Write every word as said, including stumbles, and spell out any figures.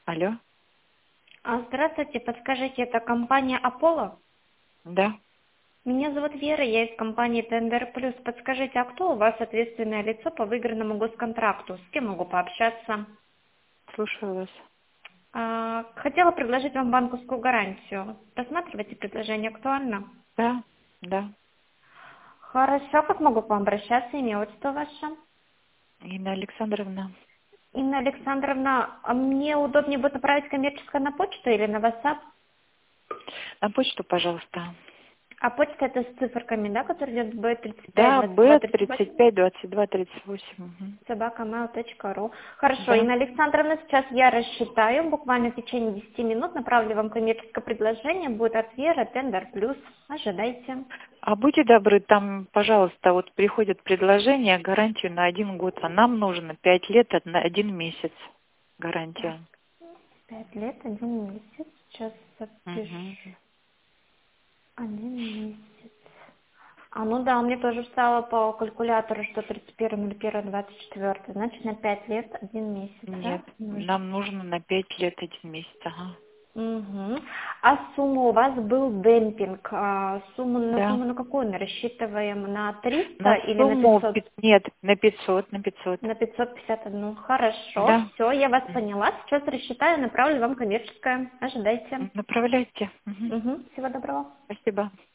Алло, А, Здравствуйте, подскажите, это компания Аполло? да, Меня зовут Вера, я из компании Тендер Плюс. Подскажите, а кто у вас ответственное лицо по выигранному госконтракту? С кем могу пообщаться? слушаю вас. А, Хотела предложить вам банковскую гарантию. Рассматриваете предложение, актуально? Да, да. Хорошо, как могу к вам обращаться? Имя, отчество ваше? Инна Александровна, Инна Александровна, а мне удобнее будет направить коммерческое на почту или на WhatsApp? на почту, пожалуйста. А почта это с циферками, да, который идет бэ тридцать пять Да, двадцать два Б тридцать тридцать восемь? пять двадцать два тридцать восемь. Мгм. собака mail точка ру. Хорошо, Да. Инна Александровна, сейчас я рассчитаю, буквально в течение десяти минут направлю вам коммерческое предложение, будет от Веры, Тендер Плюс, ожидайте. А будьте добры, там, пожалуйста, вот приходит предложение, гарантию на один год, а нам нужно пять лет, на один месяц Так, гарантия. пять лет, один месяц, сейчас Мгм. запишу, один месяц. А, ну да, мне тоже встало по калькулятору, что тридцать первое ноль первое двадцать четыре, значит на пять лет, один месяц, да, Нет, нужно. нам нужно на пять лет один месяц. Ага. Угу. А сумма у вас был демпинг. А сумму, на Да. сумму на какую мы рассчитываем? На триста На или на сумму, пятьсот? пи- нет, на пятьсот, на пятьсот. На пятьсот пятьдесят один. Хорошо, Да. все, я вас поняла. Сейчас рассчитаю, направлю вам коммерческое. Ожидайте. Направляйте. Мгм. Угу. Всего доброго. Спасибо.